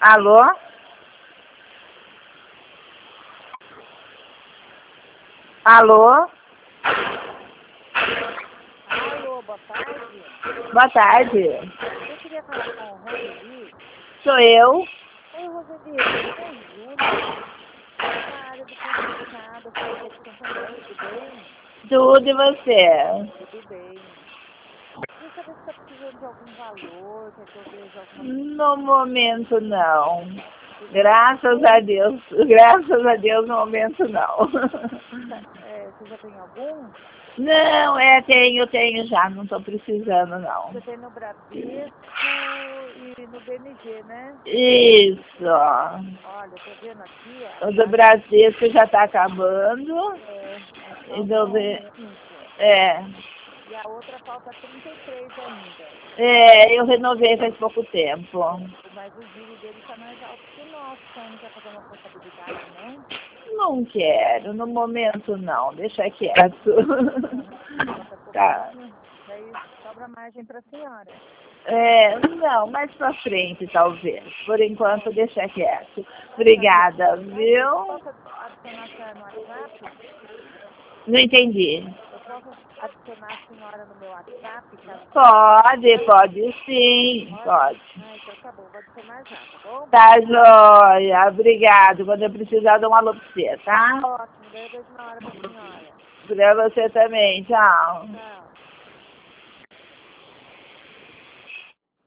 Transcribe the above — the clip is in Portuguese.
Alô? Alô? Alô, boa tarde. Boa tarde. Eu queria falar com o Roseli. Sou eu. Oi, Roseli, eu sou Júlia, da área do consultado, eu falo aqui de Santo André, tudo bem? Tudo e você? Tudo bem. Queria saber se está precisando de algum valor, quer que eu veja alguma No momento não. coisa. Graças a Deus. Graças a Deus no momento não. Você já tem algum? Não, tenho já, não estou precisando não. Você tem no Bradesco e no BMG, né? Isso. Olha, eu tô vendo aqui, ó. O do Bradesco já está acabando. E do, Faltam B- 5. é, E a outra falta 33 ainda. eu renovei faz pouco tempo. Mas o juro dele está mais alto que o nosso. Você não quer fazer uma contabilidade, não? Não quero, no momento não, deixa quieto. Falta Tá. pouquinho. Daí sobra margem para a senhora. Não, mais pra frente talvez. Por enquanto deixa quieto. Obrigada, Eu viu? posso adicionar a senhora no WhatsApp? Não entendi. Eu posso adicionar a senhora no meu WhatsApp, caso Pode sim, pode? pode. Ah, então tá bom. Vou adicionar já, tá bom? Tá joia, obrigado. Quando eu precisar, eu dou uma alô pra você, tá? Ótimo. Daí eu vejo na hora pra senhora. Pra você também, tchau. Tchau.